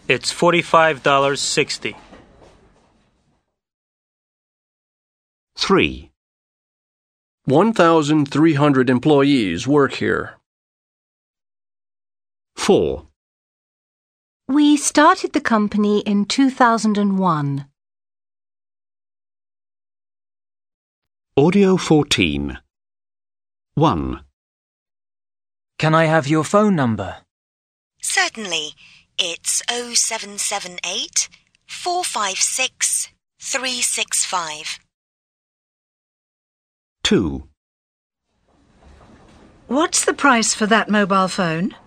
It's $45.60. 3. 1,300 employees work here. 4. We started the company in 2001. Audio 14. 1. Can I have your phone number? Certainly. It's 0778 456 365. 2. What's the price for that mobile phone?